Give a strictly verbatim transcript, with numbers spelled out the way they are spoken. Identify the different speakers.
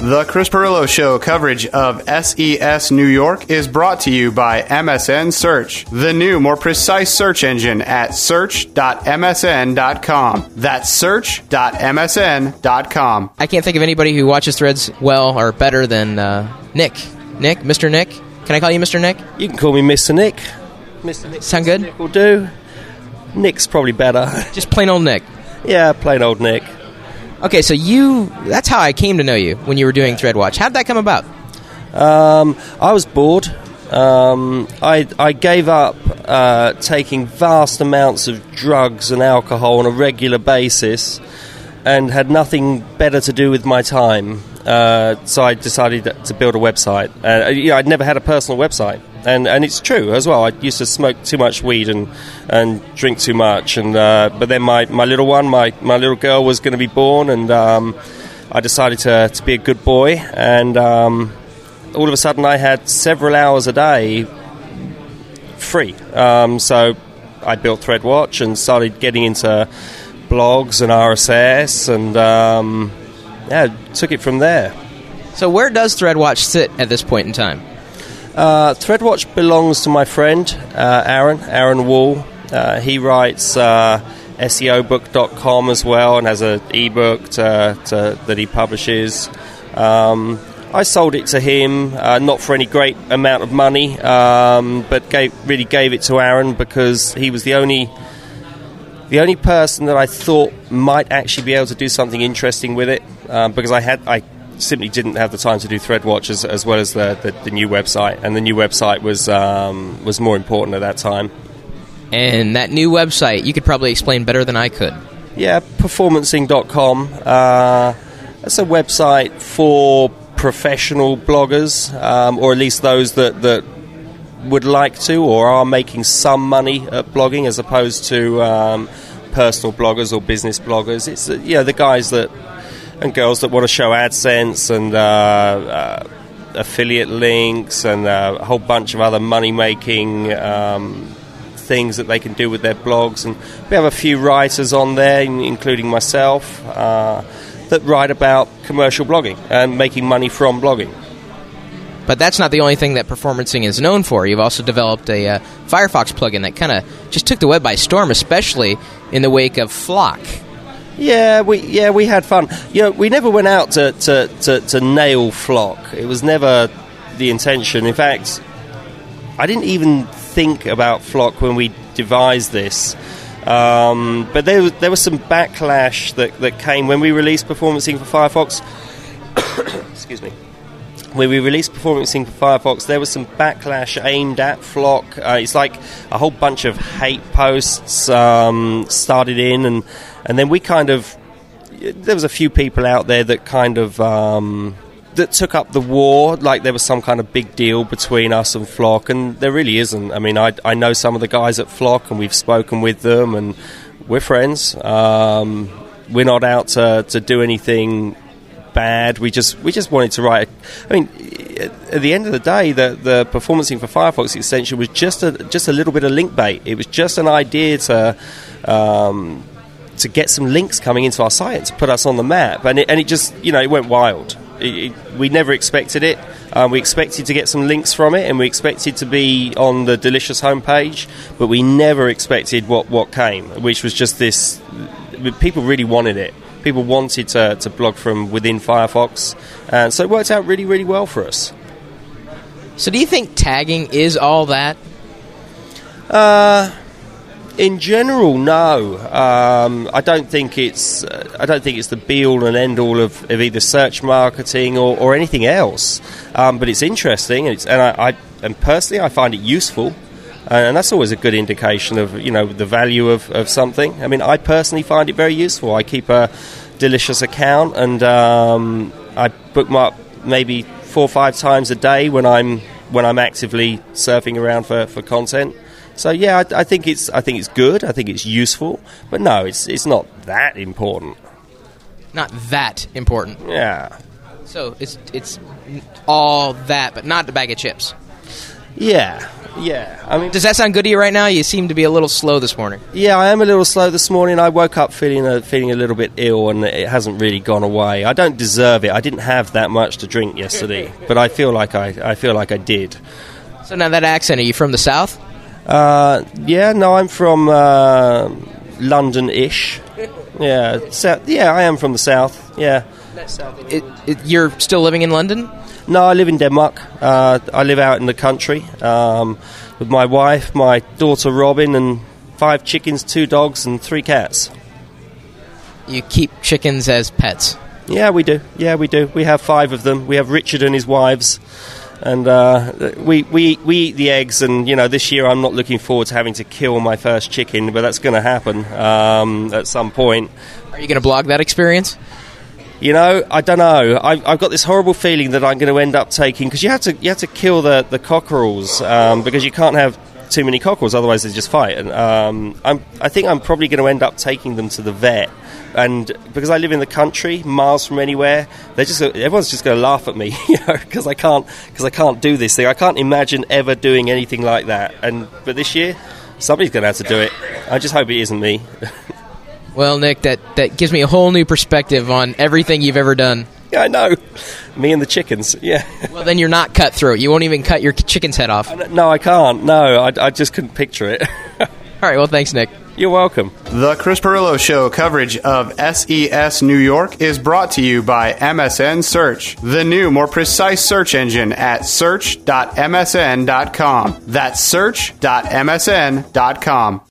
Speaker 1: The Chris Pirillo Show coverage of S E S New York is brought to you by M S N Search, the new, more precise search engine at search dot M S N dot com. That's search dot M S N dot com.
Speaker 2: I can't think of anybody who watches Threads well or better than uh, Nick. Nick? Mister Nick? Can I call you Mister Nick?
Speaker 3: You can call me Mister Nick. Mister Nick.
Speaker 2: Sound good?
Speaker 3: Nick will do. Nick's probably better.
Speaker 2: Just plain old Nick.
Speaker 3: Yeah, plain old Nick.
Speaker 2: Okay, so you, that's how I came to know you when you were doing ThreadWatch. How'd that come about?
Speaker 3: Um, I was bored. Um, I, I gave up uh, taking vast amounts of drugs and alcohol on a regular basis and had nothing better to do with my time. Uh, so I decided to build a website. Uh, you know, I'd never had a personal website. And and it's true as well. I used to smoke too much weed and, and drink too much. And uh, but then my, my little one, my, my little girl was going to be born, and um, I decided to, to be a good boy. And um, all of a sudden I had several hours a day free. Um, so I built ThreadWatch and started getting into blogs and R S S, and um, yeah, took it from there.
Speaker 2: So where does ThreadWatch sit at this point in time?
Speaker 3: Uh, ThreadWatch belongs to my friend, uh, Aaron, Aaron Wall. Uh, he writes uh, S E O book dot com as well and has an ebook to, to, that he publishes. Um, I sold it to him, uh, not for any great amount of money, um, but gave, really gave it to Aaron because he was the only the only person that I thought might actually be able to do something interesting with it, um, because I had I simply didn't have the time to do ThreadWatch as, as well as the, the, the new website, and the new website was um, was more important at that time.
Speaker 2: And that new website, you could probably explain better than I could.
Speaker 3: Yeah, performancing dot com. Uh, that's a website for professional bloggers, um, or at least those that, that would like to or are making some money at blogging, as opposed to um, personal bloggers or business bloggers. It's uh, yeah, the guys that and girls that want to show AdSense and uh, uh, affiliate links and uh, a whole bunch of other money-making um, things that they can do with their blogs. And we have a few writers on there, including myself, uh, that write about commercial blogging and making money from blogging.
Speaker 2: But that's not the only thing that Performancing is known for. You've also developed a uh, Firefox plugin that kind of just took the web by storm, especially in the wake of Flock.
Speaker 3: Yeah, we yeah we had fun. You know, we never went out to, to, to, to nail Flock. It was never the intention. In fact, I didn't even think about Flock when we devised this. Um, but there was, there was some backlash that, that came when we released Performancing for Firefox. Excuse me. When we released Performancing for Firefox, there was some backlash aimed at Flock. Uh, it's like a whole bunch of hate posts um, started in, and and then we kind of... There was a few people out there that kind of... Um, that took up the war, like there was some kind of big deal between us and Flock, and there really isn't. I mean, I, I know some of the guys at Flock, and we've spoken with them, and we're friends. Um, we're not out to, to do anything bad. We just we just wanted to write. I mean, at the end of the day, the the Performancing for Firefox extension was just a just a little bit of link bait. It was just an idea to um, to get some links coming into our site and to put us on the map, and it, and it just you know it went wild. It, it, we never expected it. Um, we expected to get some links from it, and we expected to be on the Delicious homepage, but we never expected what, what came, which was just this... People really wanted it. People wanted to, to blog from within Firefox, and so it worked out really, really well for us.
Speaker 2: So do you think tagging is all that?
Speaker 3: Uh... In general, no. Um, I don't think it's. Uh, I don't think it's the be-all and end-all of, of either search marketing or, or anything else. Um, but it's interesting, and, it's, and I, I and personally, I find it useful, and that's always a good indication of you know the value of, of something. I mean, I personally find it very useful. I keep a Delicious account, and um, I bookmark maybe four or five times a day when I'm when I'm actively surfing around for, for content. So yeah, I, I think it's I think it's good. I think it's useful, but no, it's it's not that important.
Speaker 2: Not that important.
Speaker 3: Yeah.
Speaker 2: So it's it's all that, but not the bag of chips.
Speaker 3: Yeah, Yeah, I mean,
Speaker 2: Does that sound good to you right now? You seem to be a little slow this morning.
Speaker 3: yeah, I am a little slow this morning. I woke up feeling a, feeling a little bit ill, and it hasn't really gone away. I don't deserve it. I didn't have that much to drink yesterday, but I feel like I, I feel like I did.
Speaker 2: So now that accent, are you from the South?
Speaker 3: Uh, yeah, no, I'm from uh, London-ish. Yeah, so, yeah, I am from the South. Yeah.
Speaker 2: It, it, you're still living in London?
Speaker 3: No, I live in Denmark. Uh, I live out in the country um, with my wife, my daughter Robin, and five chickens, two dogs, and three cats.
Speaker 2: You keep chickens as pets?
Speaker 3: Yeah, we do. Yeah, we do. We have five of them. We have Richard and his wives, and uh, we we we eat the eggs. And you know, this year I'm not looking forward to having to kill my first chicken, but that's going to happen um, at some point.
Speaker 2: Are you going to blog that experience?
Speaker 3: You know, I don't know. I've, I've got this horrible feeling that I'm going to end up taking, because you have to you have to kill the the cockerels um, because you can't have too many cockerels, otherwise they just fight. And um, I'm I think I'm probably going to end up taking them to the vet. And because I live in the country, miles from anywhere, they just everyone's just going to laugh at me, you know, because I can't because I can't do this thing. I can't imagine ever doing anything like that. And but this year, somebody's going to have to do it. I just hope it isn't me.
Speaker 2: Well, Nick, that, that gives me a whole new perspective on everything you've ever done.
Speaker 3: Yeah, I know. Me and the chickens. Yeah.
Speaker 2: Well, then you're not cutthroat. You won't even cut your chicken's head off.
Speaker 3: No, I can't. No, I, I just couldn't picture it.
Speaker 2: All right. Well, thanks, Nick.
Speaker 3: You're welcome.
Speaker 1: The Chris Pirillo Show coverage of S E S New York is brought to you by M S N Search, the new, more precise search engine at search dot M S N dot com. That's search dot M S N dot com.